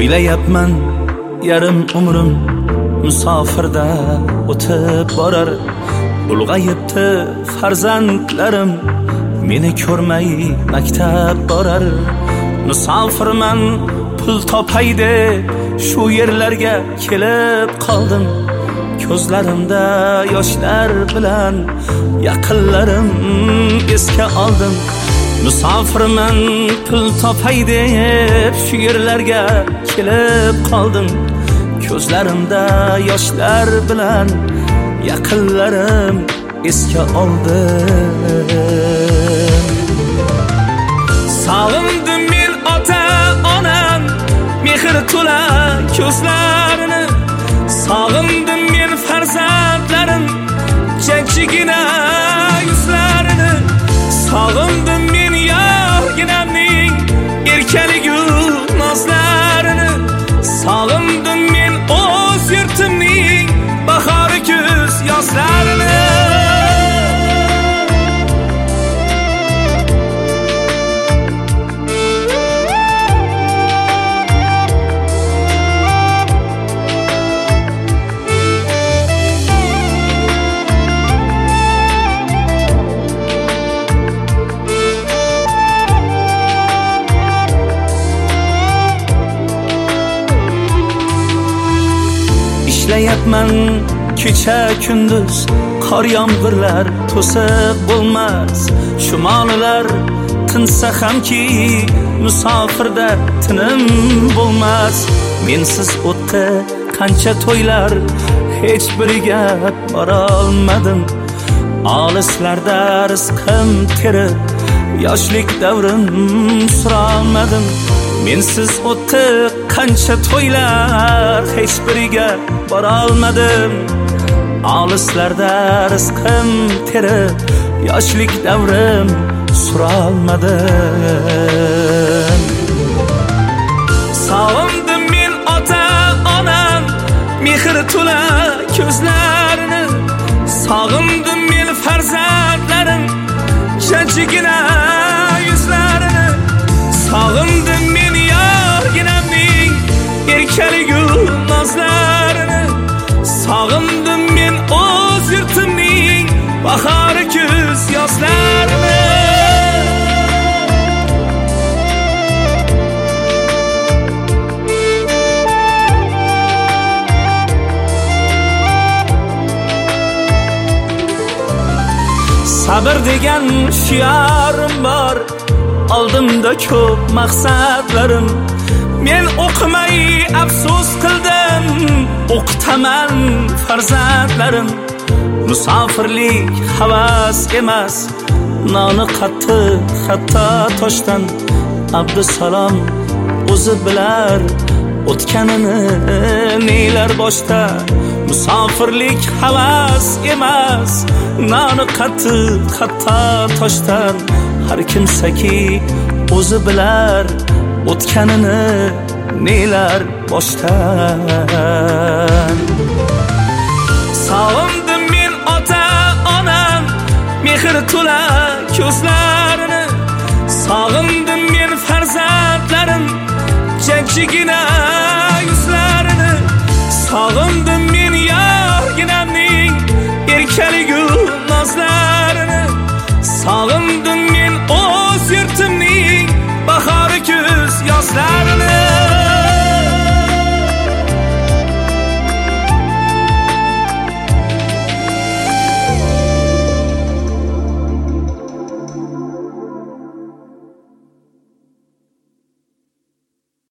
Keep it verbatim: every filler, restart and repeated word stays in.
O'ylayapman yarim umrim musofirda o'tib borar. Ulg'ayibdi farzandlarim, meni ko'rmay maktab borar. Musofirman pul topay deb shu yerlarga kelib qoldim. Ko'zlarimda yoshlar bilan yaqinlarim esga oldim. Musofirman pul topay deb shu yerlarga kelib qoldim. Ko'zlarimda yoshlar bilan yaqinlarim esga oldim. Sog'indim men ota onam mehr to'la ko'zlarini. Sog'indim men farzandlarim jajjigina yuzlarini. Sog'indim men yorginamning erkaligu nozlarini. Sog'indim men o'z yurtimning bahori kuz yozlarini. Ishlayapman kecha kunduz, qor yomg'irlar to'siq bo'lmas. Shumolilar tinsa hamki musofirda tinim bo'lmas. Mensiz o'tdi qancha to'ylar, hech biriga bora olmadim. Olislarda rizqim terib, yoshlik davrim surolmadim. Mensiz o'tdi qancha to'ylar, hech biriga bora olmadim. Olislarda rizqim terib, yoshlik davrim surolmadim. Sog'indim men ota onam mehr to'la ko'zlarini. Sog'indim men farzandlarim jajjigina yuzlarini. Sog'indim men yorginamning erkaligu nozlarini. Sog'indim men o'z yurtimning bahori kuz yozlarini. Sabr degan shiyorim bor, oldimda ko'p maqsadlarim. Men o'qimay afsus qildim, o'qitaman farzandlarim. Musofirlik havas emas, noni qattiq hatto toshdan. Abdusalom o'zi bilar o'tganini nelar boshda. Musofirlik havas emas, noni qattiq hatto toshdan. Har kimsaki o'zi bilar o'tganini nelar boshdan. Sog'indim men ota onam mehr to'la ko'zlarini. Sog'indim men farzandlarim jajjigina yuzlarini. Sog'indim men yorginamning erkaligu nozlarini. Sog'indim men o'z yurtimning bahori kuz yozlarini.